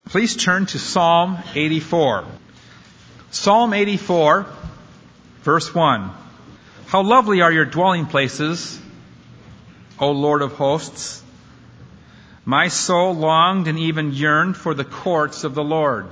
Please turn to Psalm 84. Psalm 84, verse 1. How lovely are your dwelling places, O Lord of hosts. My soul longed and even yearned for the courts of the Lord.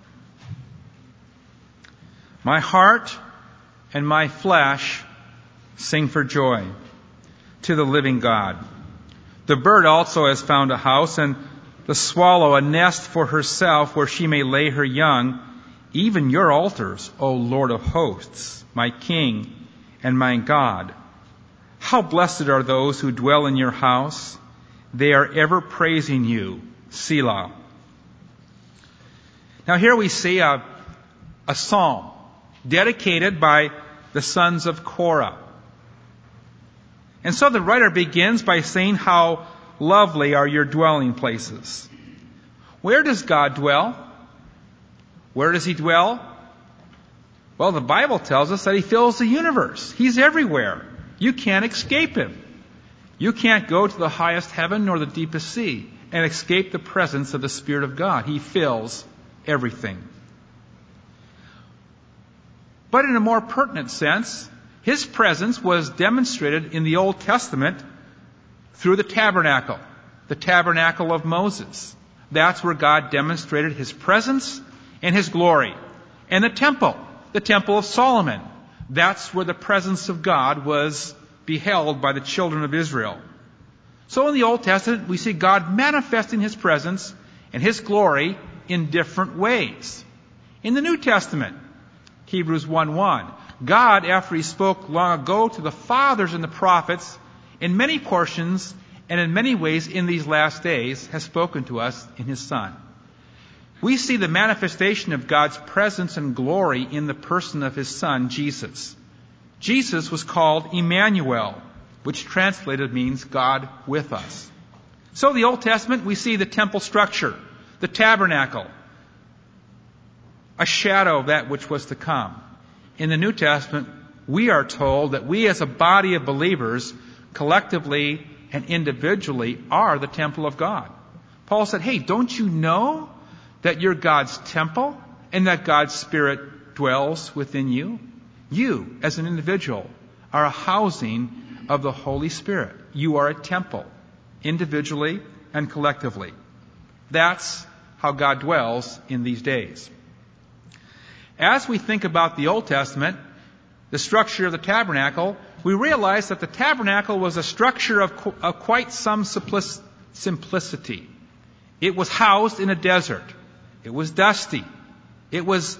My heart and my flesh sing for joy to the living God. The bird also has found a house, and the swallow a nest for herself where she may lay her young. Even your altars, O Lord of hosts, my King and my God. How blessed are those who dwell in your house. They are ever praising you. Selah. Now here we see a psalm dedicated by the sons of Korah. And so the writer begins by saying, how lovely are your dwelling places. Where does God dwell? Where does He dwell? Well, the Bible tells us that He fills the universe. He's everywhere. You can't escape Him. You can't go to the highest heaven nor the deepest sea and escape the presence of the Spirit of God. He fills everything. But in a more pertinent sense, His presence was demonstrated in the Old Testament through the tabernacle of Moses. That's where God demonstrated His presence and His glory. And the temple of Solomon. That's where the presence of God was beheld by the children of Israel. So in the Old Testament, we see God manifesting His presence and His glory in different ways. In the New Testament, Hebrews 1:1, God, after He spoke long ago to the fathers and the prophets, in many portions and in many ways in these last days, has spoken to us in His Son. We see the manifestation of God's presence and glory in the person of His Son, Jesus. Jesus was called Emmanuel, which translated means God with us. So in the Old Testament, we see the temple structure, the tabernacle, a shadow of that which was to come. In the New Testament, we are told that we as a body of believers, collectively and individually, are the temple of God. Paul said, hey, don't you know that you're God's temple and that God's Spirit dwells within you? You, as an individual, are a housing of the Holy Spirit. You are a temple, individually and collectively. That's how God dwells in these days. As we think about the Old Testament, the structure of the tabernacle, we realize that the tabernacle was a structure of quite some simplicity. It was housed in a desert. It was dusty. It was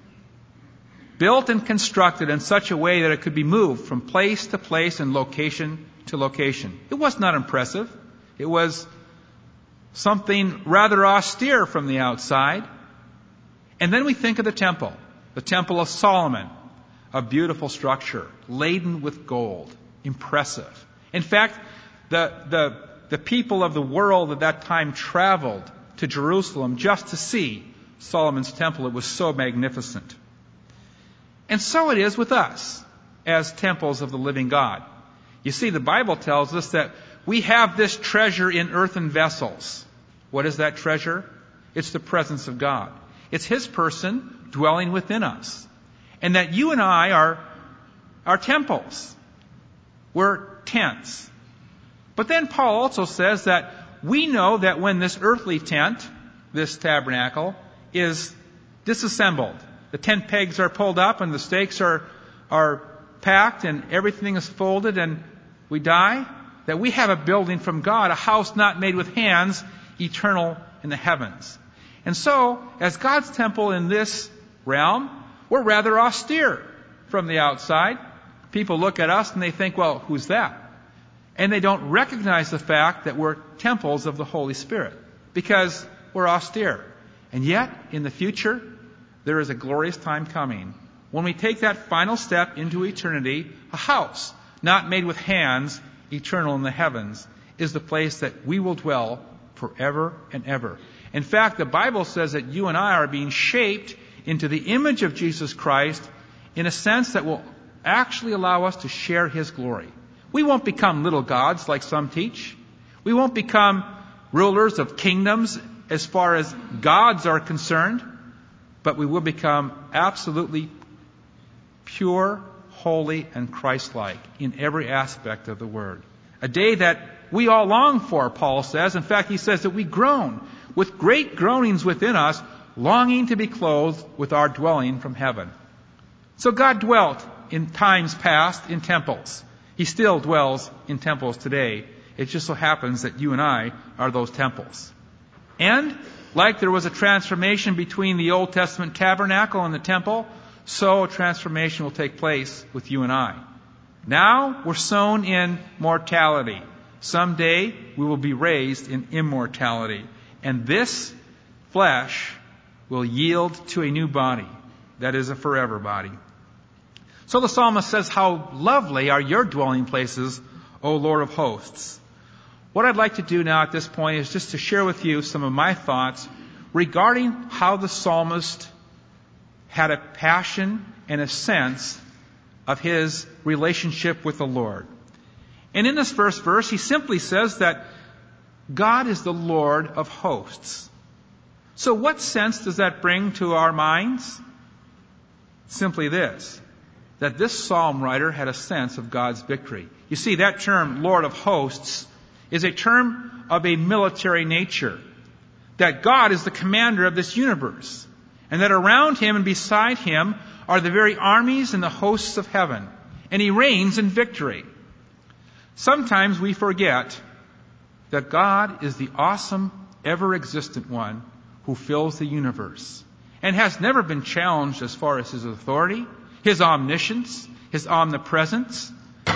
built and constructed in such a way that it could be moved from place to place and location to location. It was not impressive. It was something rather austere from the outside. And then we think of the temple of Solomon, a beautiful structure, laden with gold, impressive. In fact, the people of the world at that time traveled to Jerusalem just to see Solomon's temple. It was so magnificent. And so it is with us as temples of the living God. You see, the Bible tells us that we have this treasure in earthen vessels. What is that treasure? It's the presence of God. It's His person dwelling within us. And that you and I are temples. We're tents. But then Paul also says that we know that when this earthly tent, this tabernacle, is disassembled, the tent pegs are pulled up and the stakes are packed and everything is folded and we die, that we have a building from God, a house not made with hands, eternal in the heavens. And so, as God's temple in this realm, we're rather austere from the outside. People look at us and they think, well, who's that? And they don't recognize the fact that we're temples of the Holy Spirit because we're austere. And yet, in the future, there is a glorious time coming when we take that final step into eternity. A house not made with hands, eternal in the heavens, is the place that we will dwell forever and ever. In fact, the Bible says that you and I are being shaped into the image of Jesus Christ in a sense that will actually allow us to share His glory. We won't become little gods like some teach. We won't become rulers of kingdoms as far as gods are concerned, but we will become absolutely pure, holy, and Christ-like in every aspect of the Word. A day that we all long for, Paul says. In fact, he says that we groan with great groanings within us, longing to be clothed with our dwelling from heaven. So God dwelt in times past in temples. He still dwells in temples today. It just so happens that you and I are those temples. And like there was a transformation between the Old Testament tabernacle and the temple, so a transformation will take place with you and I. Now we're sown in mortality. Someday we will be raised in immortality. And this flesh will yield to a new body. That is a forever body. So the psalmist says, how lovely are your dwelling places, O Lord of hosts. What I'd like to do now at this point is just to share with you some of my thoughts regarding how the psalmist had a passion and a sense of his relationship with the Lord. And in this first verse, he simply says that God is the Lord of hosts. So what sense does that bring to our minds? Simply this, that this psalm writer had a sense of God's victory. You see, that term, Lord of hosts, is a term of a military nature. That God is the commander of this universe. And that around him and beside him are the very armies and the hosts of heaven. And he reigns in victory. Sometimes we forget that God is the awesome, ever-existent one who fills the universe and has never been challenged as far as his authority, his omniscience, his omnipresence.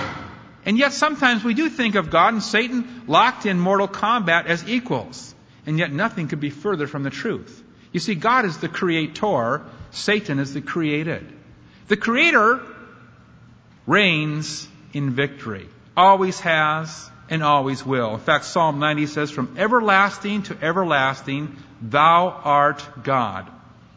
And yet sometimes we do think of God and Satan locked in mortal combat as equals. And yet nothing could be further from the truth. You see, God is the creator, Satan is the created. The creator reigns in victory. Always has and always will. In fact, Psalm 90 says, from everlasting to everlasting, thou art God.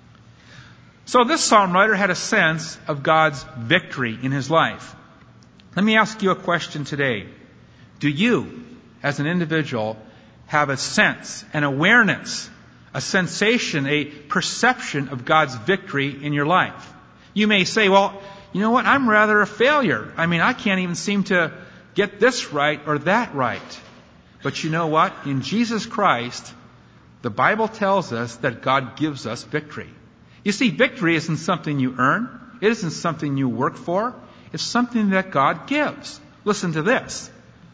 So this psalm writer had a sense of God's victory in his life. Let me ask you a question today. Do you, as an individual, have a sense, an awareness, a sensation, a perception of God's victory in your life? You may say, well, you know what, I'm rather a failure. I can't even seem to get this right or that right. But you know what? In Jesus Christ, the Bible tells us that God gives us victory. You see, victory isn't something you earn. It isn't something you work for. It's something that God gives. Listen to this.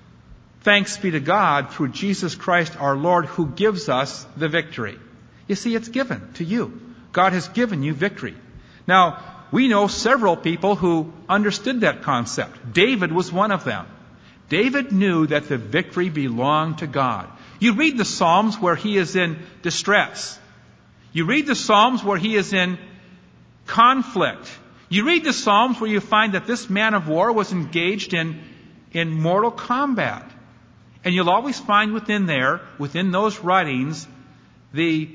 Thanks be to God through Jesus Christ our Lord who gives us the victory. You see, it's given to you. God has given you victory. Now, we know several people who understood that concept. David was one of them. David knew that the victory belonged to God. You read the Psalms where he is in distress. You read the Psalms where he is in conflict. You read the Psalms where you find that this man of war was engaged in mortal combat. And you'll always find within those writings, the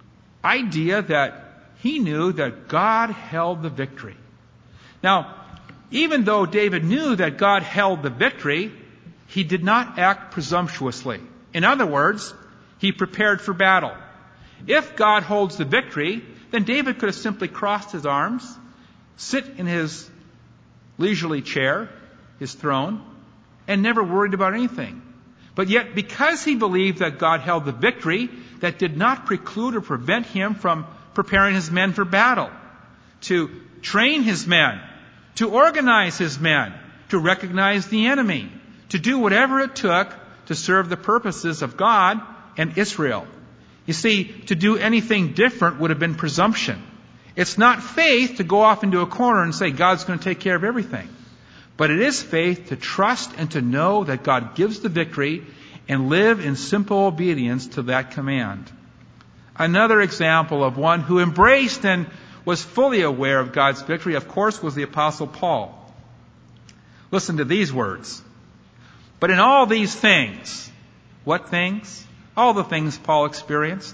idea that he knew that God held the victory. Now, even though David knew that God held the victory, he did not act presumptuously. In other words, he prepared for battle. If God holds the victory, then David could have simply crossed his arms, sit in his leisurely chair, his throne, and never worried about anything. But yet, because he believed that God held the victory, that did not preclude or prevent him from preparing his men for battle, to train his men, to organize his men, to recognize the enemy, to do whatever it took to serve the purposes of God and Israel. You see, to do anything different would have been presumption. It's not faith to go off into a corner and say God's going to take care of everything. But it is faith to trust and to know that God gives the victory and live in simple obedience to that command. Another example of one who embraced and was fully aware of God's victory, of course, was the Apostle Paul. Listen to these words. But in all these things, what things? All the things Paul experienced.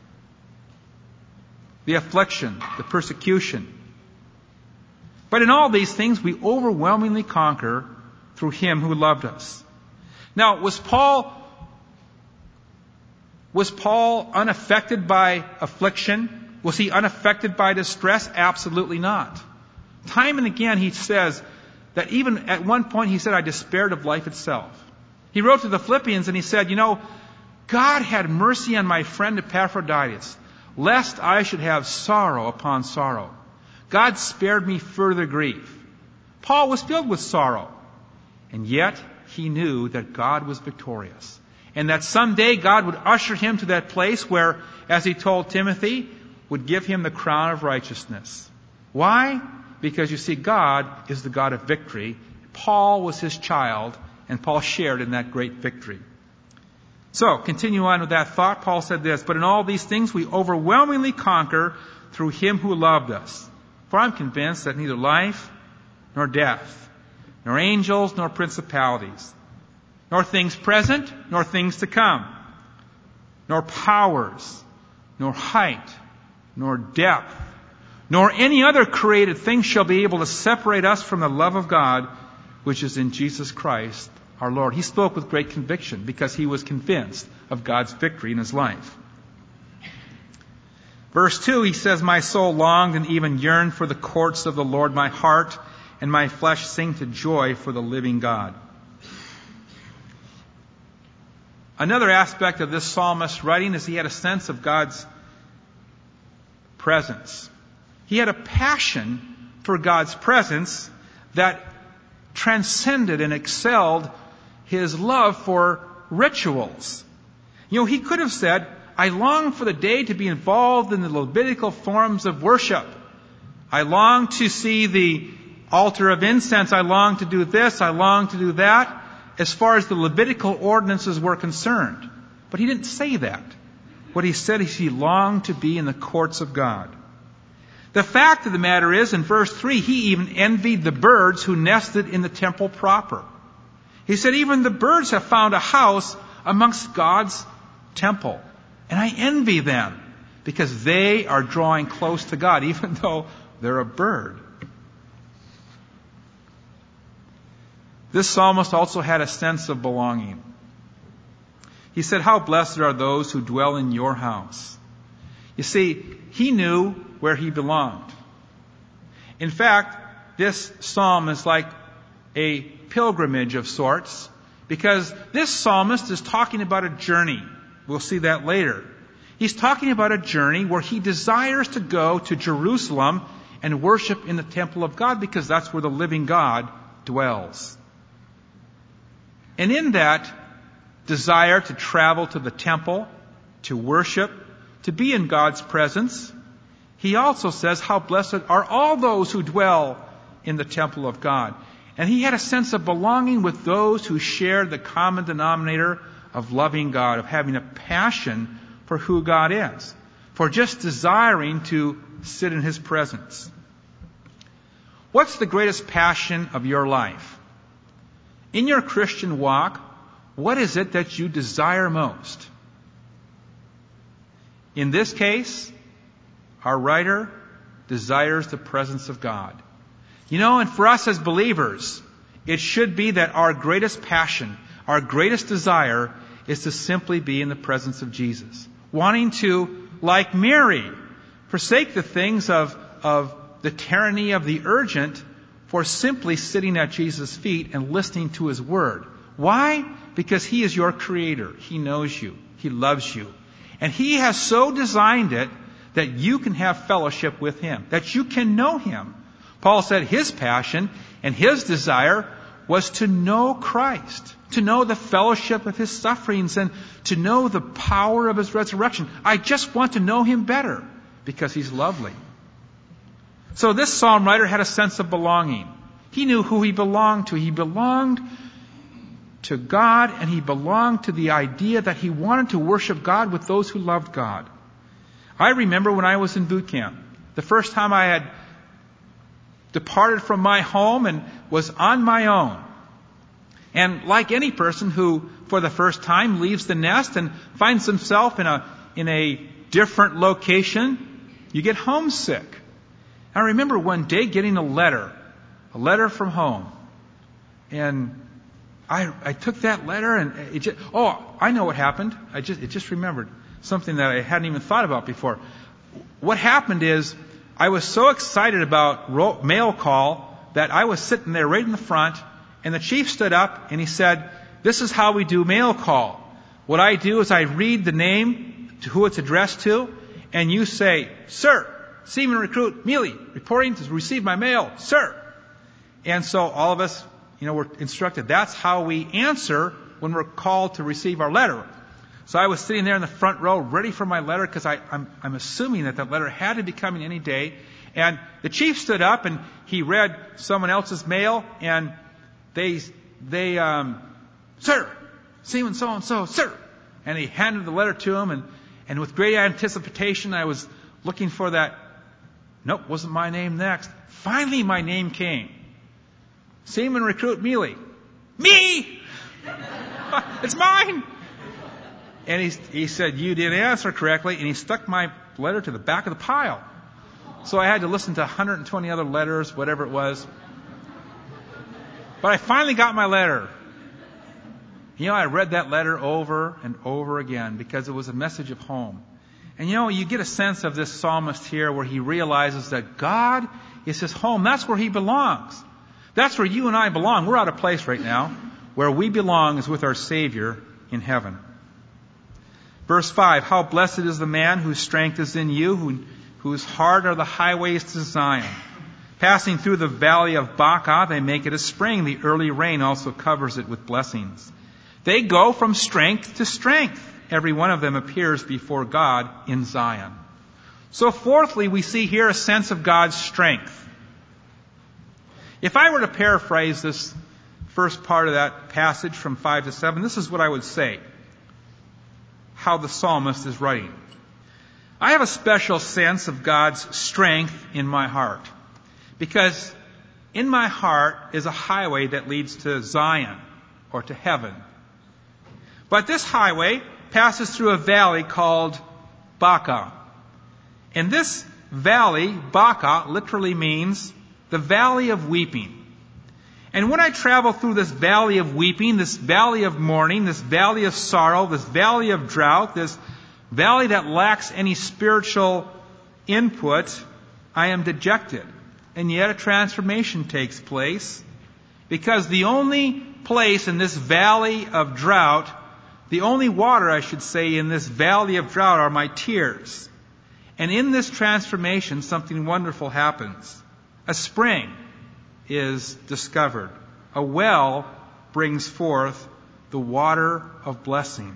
The affliction, the persecution. But in all these things we overwhelmingly conquer through him who loved us. Now, was Paul Was Paul unaffected by affliction? Was he unaffected by distress? Absolutely not. Time and again he says that even at one point he said, I despaired of life itself. He wrote to the Philippians and he said, God had mercy on my friend Epaphroditus, lest I should have sorrow upon sorrow. God spared me further grief. Paul was filled with sorrow, and yet he knew that God was victorious, and that someday God would usher him to that place where, as he told Timothy, would give him the crown of righteousness. Why? Because you see, God is the God of victory. Paul was his child, and Paul shared in that great victory. So, continue on with that thought. Paul said this, but in all these things we overwhelmingly conquer through him who loved us. For I'm convinced that neither life, nor death, nor angels, nor principalities, nor things present, nor things to come, nor powers, nor height, nor depth, nor any other created thing shall be able to separate us from the love of God, which is in Jesus Christ our Lord. He spoke with great conviction because he was convinced of God's victory in his life. Verse 2, he says, my soul longed and even yearned for the courts of the Lord. My heart and my flesh sing to joy for the living God. Another aspect of this psalmist's writing is he had a sense of God's presence. He had a passion for God's presence that transcended and excelled his love for rituals. He could have said, I long for the day to be involved in the Levitical forms of worship. I long to see the altar of incense. I long to do this. I long to do that, as far as the Levitical ordinances were concerned. But he didn't say that. What he said is he longed to be in the courts of God. The fact of the matter is, in verse 3, he even envied the birds who nested in the temple proper. He said, even the birds have found a house amongst God's temple. And I envy them because they are drawing close to God, even though they're a bird. This psalmist also had a sense of belonging. He said, how blessed are those who dwell in your house. You see, he knew where he belonged. In fact, this psalm is like a pilgrimage of sorts, because this psalmist is talking about a journey. We'll see that later. He's talking about a journey where he desires to go to Jerusalem and worship in the temple of God, because that's where the living God dwells. And in that desire to travel to the temple, to worship, to be in God's presence, he also says, how blessed are all those who dwell in the temple of God. And he had a sense of belonging with those who shared the common denominator of loving God, of having a passion for who God is, for just desiring to sit in his presence. What's the greatest passion of your life? In your Christian walk, what is it that you desire most? In this case, our writer desires the presence of God. And for us as believers, it should be that our greatest passion, our greatest desire is to simply be in the presence of Jesus. Wanting to, like Mary, forsake the things of the tyranny of the urgent for simply sitting at Jesus' feet and listening to his word. Why? Because he is your creator. He knows you. He loves you. And he has so designed it that you can have fellowship with him, that you can know him. Paul said his passion and his desire was to know Christ, to know the fellowship of his sufferings, and to know the power of his resurrection. I just want to know him better because he's lovely. So this psalm writer had a sense of belonging. He knew who he belonged to. He belonged to God, and he belonged to the idea that he wanted to worship God with those who loved God. I remember when I was in boot camp, the first time I had departed from my home and was on my own. And like any person who, for the first time, leaves the nest and finds himself in a different location, you get homesick. I remember one day getting a letter from home. And I took that letter and I know what happened. It just remembered. something that I hadn't even thought about before. What happened is I was so excited about mail call that I was sitting there right in the front, and the chief stood up and he said, "This is how we do mail call. What I do is I read the name to who it's addressed to, and you say, 'Sir, Seaman Recruit Mealy, reporting to receive my mail, sir.'" And so all of us, were instructed. That's how we answer when we're called to receive our letter. So I was sitting there in the front row, ready for my letter, because I'm assuming that letter had to be coming any day. And the chief stood up and he read someone else's mail, and they, "Sir, Seaman so-and-so, sir." And he handed the letter to him, and with great anticipation, I was looking for that. Nope, wasn't my name next. Finally, my name came. Seaman Recruit Mealy. Me! It's mine! And he said, "You didn't answer correctly," and he stuck my letter to the back of the pile. So I had to listen to 120 other letters, whatever it was. But I finally got my letter. I read that letter over and over again because it was a message of home. And you get a sense of this psalmist here where he realizes that God is his home. That's where he belongs. That's where you and I belong. We're out of place right now. Where we belong is with our Savior in heaven. Verse 5, "How blessed is the man whose strength is in you, whose heart are the highways to Zion. Passing through the valley of Baca, they make it a spring. The early rain also covers it with blessings. They go from strength to strength. Every one of them appears before God in Zion." So fourthly, we see here a sense of God's strength. If I were to paraphrase this first part of that passage from 5 to 7, this is what I would say, how the psalmist is writing. I have a special sense of God's strength in my heart, because in my heart is a highway that leads to Zion, or to heaven. But this highway passes through a valley called Baca. And this valley, Baca, literally means the valley of weeping. And when I travel through this valley of weeping, this valley of mourning, this valley of sorrow, this valley of drought, this valley that lacks any spiritual input, I am dejected. And yet a transformation takes place, because the only place in this valley of drought, the only water, I should say, in this valley of drought are my tears. And in this transformation, something wonderful happens. A spring is discovered. A well brings forth the water of blessing.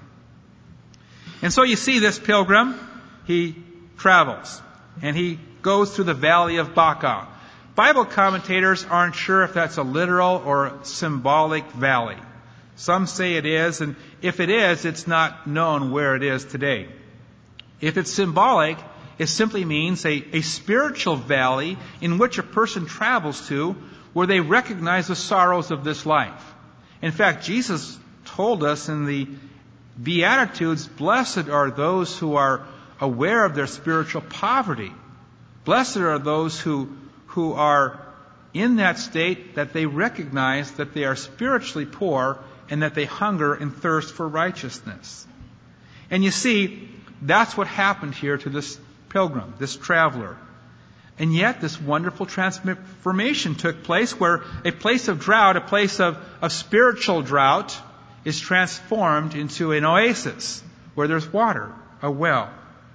And so you see this pilgrim, he travels, and he goes through the valley of Baca. Bible commentators aren't sure if that's a literal or symbolic valley. Some say it is, and if it is, it's not known where it is today. If it's symbolic, it simply means a spiritual valley in which a person travels to, where they recognize the sorrows of this life. In fact, Jesus told us in the Beatitudes, "Blessed are those who are aware of their spiritual poverty. Blessed are those who are in that state that they recognize that they are spiritually poor and that they hunger and thirst for righteousness." And you see, that's what happened here to this pilgrim, this traveler. And yet this wonderful transformation took place, where a place of drought, a place of spiritual drought, is transformed into an oasis where there's water, a well.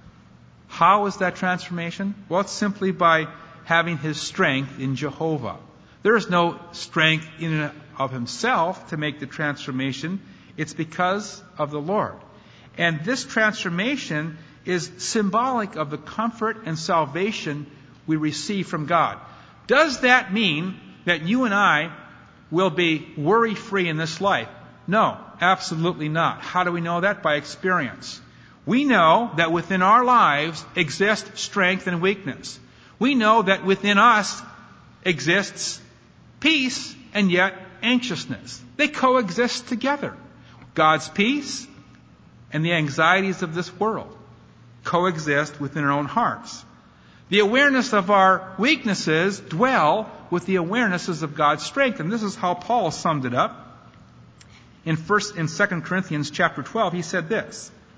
How is that transformation? Well, it's simply by having his strength in Jehovah. There is no strength in and of himself to make the transformation. It's because of the Lord. And this transformation is symbolic of the comfort and salvation we receive from God. Does that mean that you and I will be worry-free in this life? No, absolutely not. How do we know that? By experience. We know that within our lives exists strength and weakness. We know that within us exists peace and yet anxiousness. They coexist together. God's peace and the anxieties of this world coexist within our own hearts. The awareness of our weaknesses dwell with the awarenesses of God's strength. And this is how Paul summed it up. In 2 Corinthians chapter 12, he said this,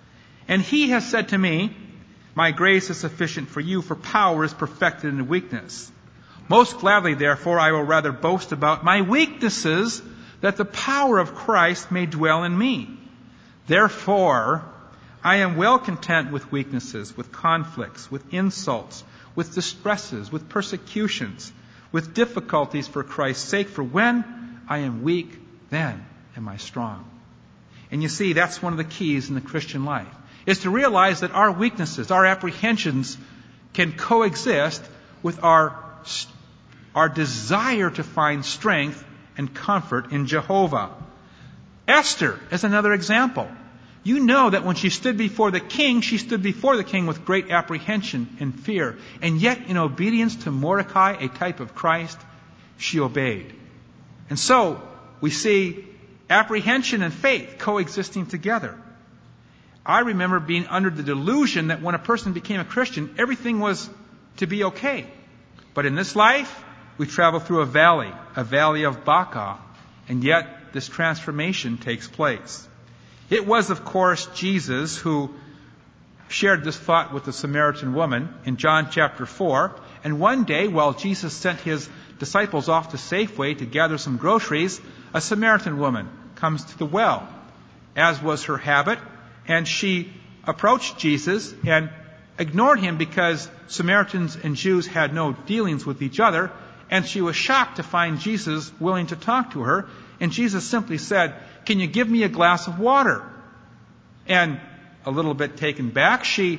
And he has said to me, my grace is sufficient for you, for power is perfected in weakness. Most gladly, therefore, I will rather boast about my weaknesses, that the power of Christ may dwell in me. Therefore, I am well content with weaknesses, with conflicts, with insults, with distresses, with persecutions, with difficulties for Christ's sake. For when I am weak, then am I strong. And you see, that's one of the keys in the Christian life, is to realize that our weaknesses, our apprehensions, can coexist with our desire to find strength and comfort in Jehovah. Esther is another example. You know that when she stood before the king, she stood before the king with great apprehension and fear. And yet, in obedience to Mordecai, a type of Christ, she obeyed. And so, we see apprehension and faith coexisting together. I remember being under the delusion that when a person became a Christian, everything was to be okay. But in this life, we travel through a valley of Baca, and yet this transformation takes place. It was, of course, Jesus who shared this thought with the Samaritan woman in John chapter 4. And one day, while Jesus sent his disciples off to Safeway to gather some groceries, a Samaritan woman comes to the well, as was her habit, and she approached Jesus and ignored him because Samaritans and Jews had no dealings with each other, and she was shocked to find Jesus willing to talk to her. And Jesus simply said, "Can you give me a glass of water?" And a little bit taken back, she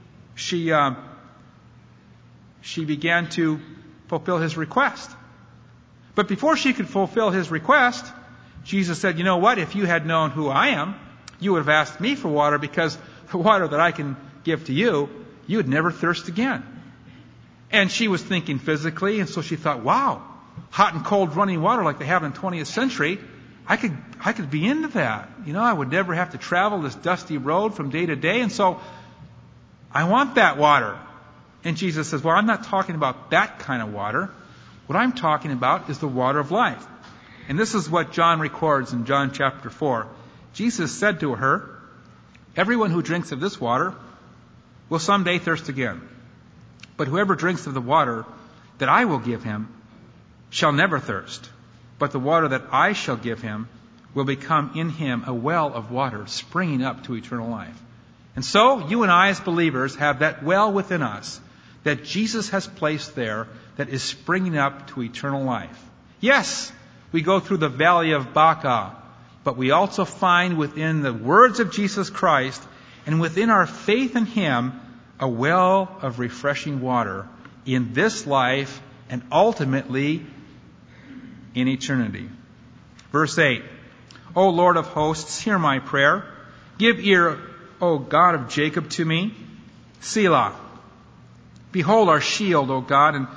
began to fulfill his request. But before she could fulfill his request, Jesus said, "You know what? If you had known who I am, you would have asked me for water, because the water that I can give to you, you would never thirst again." And she was thinking physically, and so she thought, wow, hot and cold running water like they have in the 20th century, I could be into that. You know, I would never have to travel this dusty road from day to day, and so I want that water. And Jesus says, well, I'm not talking about that kind of water. What I'm talking about is the water of life. And this is what John records in John chapter 4. Jesus said to her, "Everyone who drinks of this water will someday thirst again. But whoever drinks of the water that I will give him shall never thirst. But the water that I shall give him will become in him a well of water springing up to eternal life." And so, you and I as believers have that well within us that Jesus has placed there that is springing up to eternal life. Yes, we go through the valley of Baca, but we also find within the words of Jesus Christ and within our faith in him a well of refreshing water in this life and ultimately in eternity. Verse 8, "O Lord of hosts, hear my prayer. Give ear, O God of Jacob, to me. Selah. Behold our shield, O God, and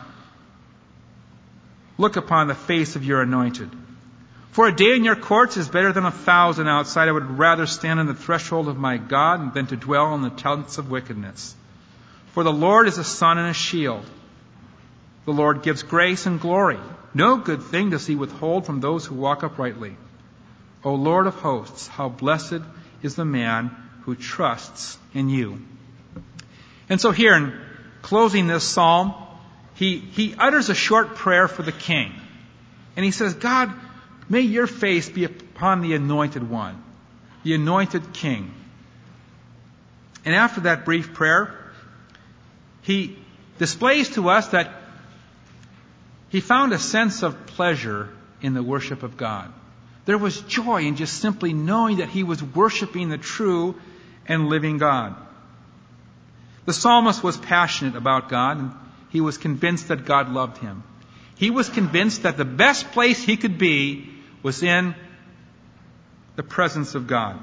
look upon the face of your anointed. For a day in your courts is better than 1,000 outside. I would rather stand on the threshold of my God than to dwell in the tents of wickedness. For the Lord is a sun and a shield. The Lord gives grace and glory. No good thing does he withhold from those who walk uprightly. O Lord of hosts, how blessed is the man who trusts in you." And so here, in closing this psalm, he utters a short prayer for the king. And he says, "God, may your face be upon the anointed one, the anointed king." And after that brief prayer, he displays to us that he found a sense of pleasure in the worship of God. There was joy in just simply knowing that he was worshiping the true and living God. The psalmist was passionate about God, and he was convinced that God loved him. He was convinced that the best place he could be was in the presence of God.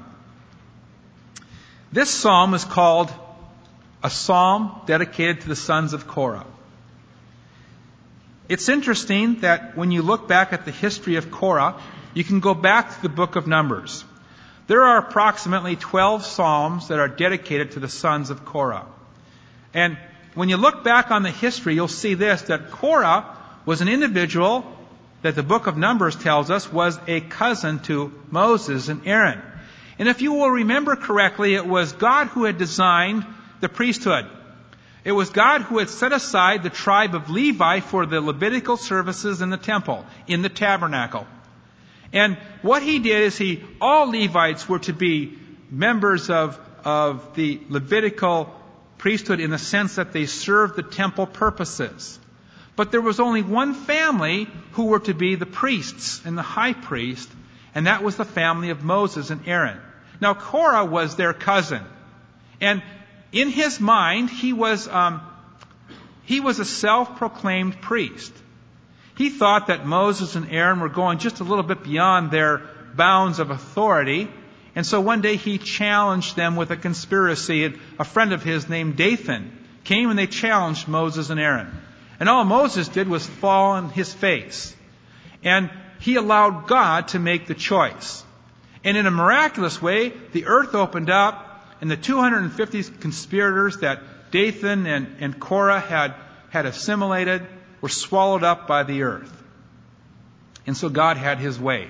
This psalm is called a psalm dedicated to the sons of Korah. It's interesting that when you look back at the history of Korah, you can go back to the book of Numbers. There are approximately 12 psalms that are dedicated to the sons of Korah. And when you look back on the history, you'll see this, that Korah was an individual that the book of Numbers tells us was a cousin to Moses and Aaron. And if you will remember correctly, it was God who had designed the priesthood. It was God who had set aside the tribe of Levi for the Levitical services in the temple, in the tabernacle. And what he did is all Levites were to be members of the Levitical priesthood in the sense that they served the temple purposes. But there was only one family who were to be the priests and the high priest, and that was the family of Moses and Aaron. Now Korah was their cousin, and in his mind he was a self-proclaimed priest. He thought that Moses and Aaron were going just a little bit beyond their bounds of authority, and so one day he challenged them with a conspiracy. And a friend of his named Dathan came and they challenged Moses and Aaron. And all Moses did was fall on his face. And he allowed God to make the choice. And in a miraculous way, the earth opened up, and the 250 conspirators that Dathan and Korah had assimilated were swallowed up by the earth. And so God had his way.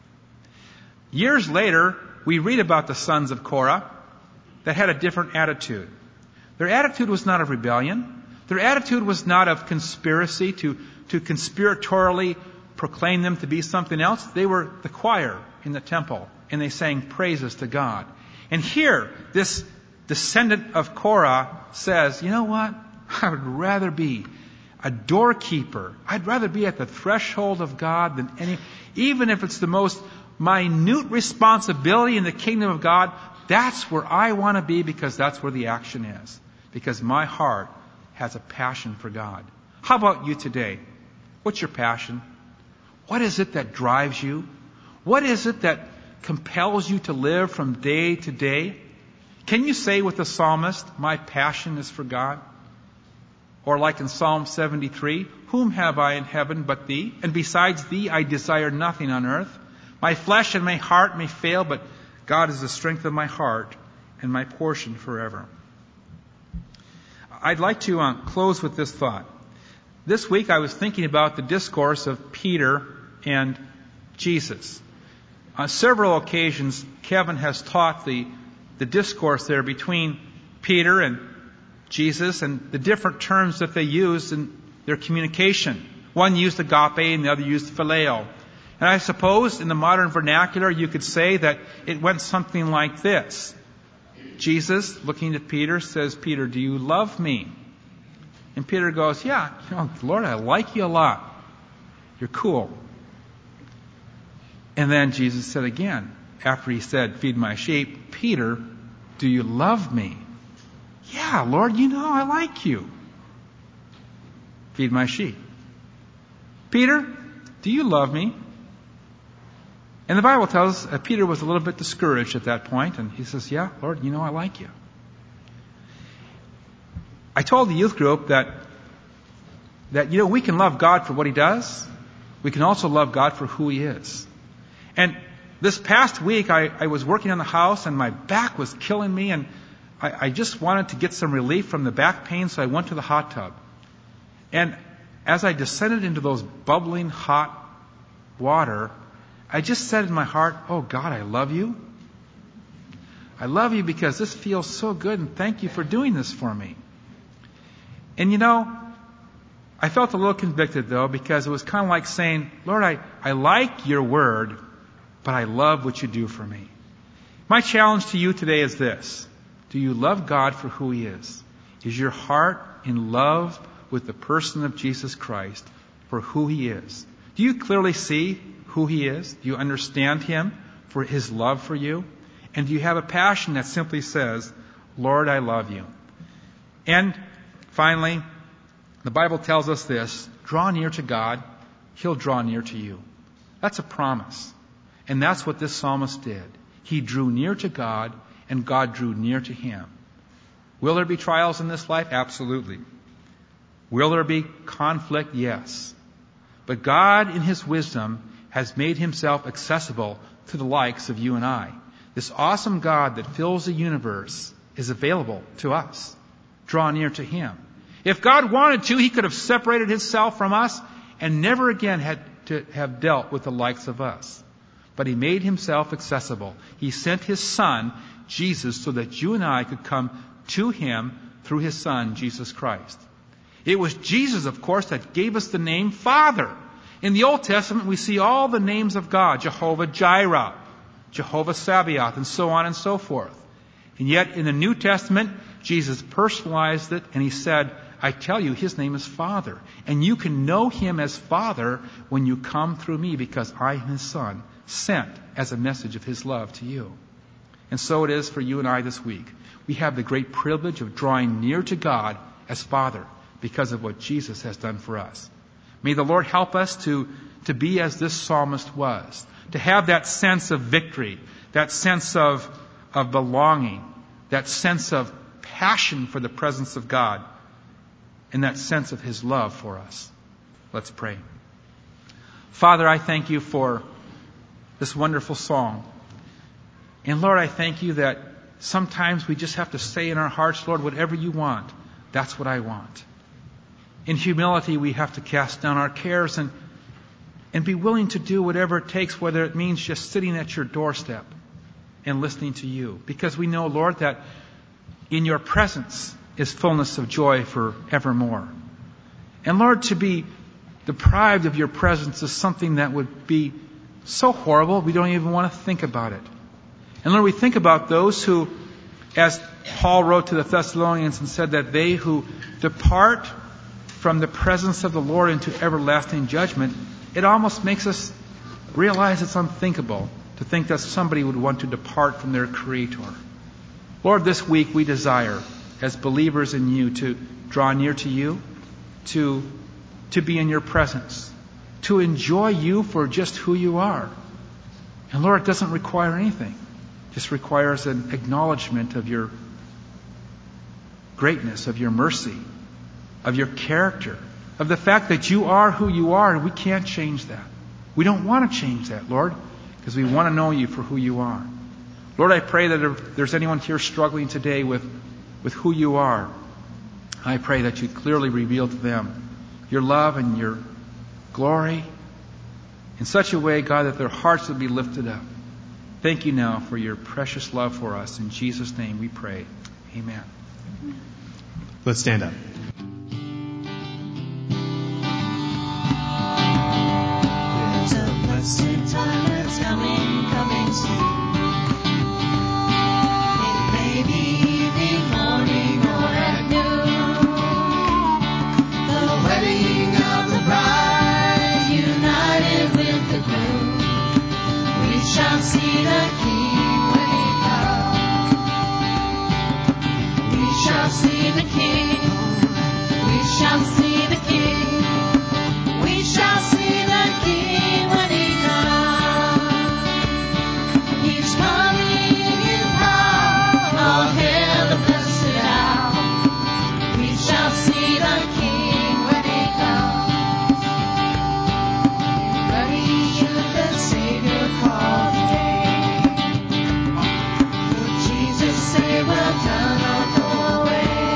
Years later, we read about the sons of Korah that had a different attitude. Their attitude was not of rebellion. Their attitude was not of conspiracy to conspiratorially proclaim them to be something else. They were the choir in the temple, and they sang praises to God. And here, this descendant of Korah says, you know what? I would rather be a doorkeeper. I'd rather be at the threshold of God than even if it's the most minute responsibility in the kingdom of God. That's where I want to be, because that's where the action is. Because my heart has a passion for God. How about you today? What's your passion? What is it that drives you? What is it that compels you to live from day to day? Can you say with the psalmist, my passion is for God? Or like in Psalm 73, whom have I in heaven but thee? And besides thee I desire nothing on earth. My flesh and my heart may fail, but God is the strength of my heart and my portion forever. I'd like to close with this thought. This week I was thinking about the discourse of Peter and Jesus. On several occasions, Kevin has taught the discourse there between Peter and Jesus and the different terms that they used in their communication. One used agape and the other used phileo. And I suppose in the modern vernacular you could say that it went something like this. Jesus, looking at Peter, says, Peter, do you love me? And Peter goes, yeah, Lord, I like you a lot. You're cool. And then Jesus said again, after he said, feed my sheep, Peter, do you love me? Yeah, Lord, I like you. Feed my sheep. Peter, do you love me? And the Bible tells us Peter was a little bit discouraged at that point, and he says, yeah, Lord, I like you. I told the youth group that we can love God for what he does. We can also love God for who he is. And this past week, I was working on the house, and my back was killing me, and I just wanted to get some relief from the back pain, so I went to the hot tub. And as I descended into those bubbling hot water, I just said in my heart, oh God, I love you. I love you because this feels so good, and thank you for doing this for me. And I felt a little convicted though, because it was kind of like saying, Lord, I like your word, but I love what you do for me. My challenge to you today is this. Do you love God for who he is? Is your heart in love with the person of Jesus Christ for who he is? Do you clearly see who he is? Do you understand him for his love for you? And do you have a passion that simply says, Lord, I love you? And finally, the Bible tells us this, draw near to God, he'll draw near to you. That's a promise. And that's what this psalmist did. He drew near to God, and God drew near to him. Will there be trials in this life? Absolutely. Will there be conflict? Yes. But God, in his wisdom, has made himself accessible to the likes of you and I. This awesome God that fills the universe is available to us. Draw near to him. If God wanted to, he could have separated himself from us and never again had to have dealt with the likes of us. But he made himself accessible. He sent his Son, Jesus, so that you and I could come to him through his Son, Jesus Christ. It was Jesus, of course, that gave us the name Father. In the Old Testament, we see all the names of God: Jehovah Jireh, Jehovah Sabaoth, and so on and so forth. And yet, in the New Testament, Jesus personalized it, and he said, I tell you, his name is Father. And you can know him as Father when you come through me, because I am his Son, sent as a message of his love to you. And so it is for you and I this week. We have the great privilege of drawing near to God as Father because of what Jesus has done for us. May the Lord help us to be as this psalmist was, to have that sense of victory, that sense of belonging, that sense of passion for the presence of God, and that sense of his love for us. Let's pray. Father, I thank you for this wonderful song. And Lord, I thank you that sometimes we just have to say in our hearts, Lord, whatever you want, that's what I want. In humility, we have to cast down our cares and be willing to do whatever it takes, whether it means just sitting at your doorstep and listening to you. Because we know, Lord, that in your presence is fullness of joy forevermore. And Lord, to be deprived of your presence is something that would be so horrible we don't even want to think about it. And Lord, we think about those who, as Paul wrote to the Thessalonians and said, that they who depart from the presence of the Lord into everlasting judgment, it almost makes us realize it's unthinkable to think that somebody would want to depart from their Creator. Lord, this week we desire, as believers in you, to draw near to you, to be in your presence, to enjoy you for just who you are. And Lord, it doesn't require anything. It just requires an acknowledgement of your greatness, of your mercy, of your character, of the fact that you are who you are, and we can't change that. We don't want to change that, Lord, because we want to know you for who you are. Lord, I pray that if there's anyone here struggling today with who you are, I pray that you clearly reveal to them your love and your glory in such a way, God, that their hearts would be lifted up. Thank you now for your precious love for us. In Jesus' name we pray. Amen. Let's stand up. There's a blessed time that's coming soon. It may be evening, morning, or at noon. The wedding of the bride united with the groom. We shall see the King when he comes. We shall see the King. We shall see the King. We shall see the King when he comes. He's coming in power. All hail the blessed hour. We shall see the King when he comes. Ready should the Savior call today. Will Jesus say, well done, or go away?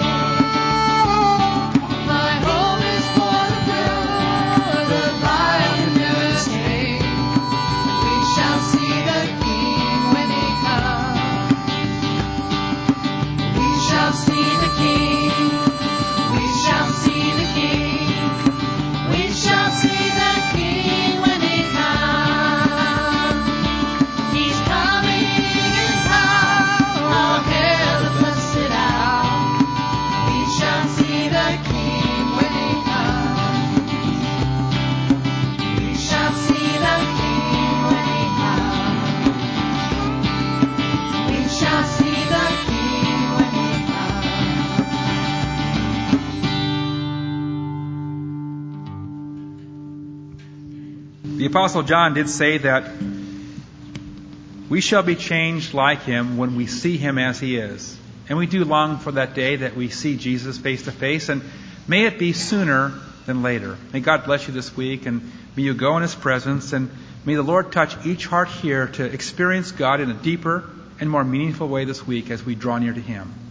My hope is for the pure, the vile can never stay. We shall see the King when he comes. We shall see the King. We shall see the King. We shall see the King when he comes. He's coming in power. All hail the blessed hour. We shall see the King when he comes. We shall see the King when he comes. We shall see the King when he comes. The Apostle John did say that we shall be changed like him when we see him as he is. And we do long for that day that we see Jesus face to face, and may it be sooner than later. May God bless you this week, and may you go in his presence, and may the Lord touch each heart here to experience God in a deeper and more meaningful way this week as we draw near to him.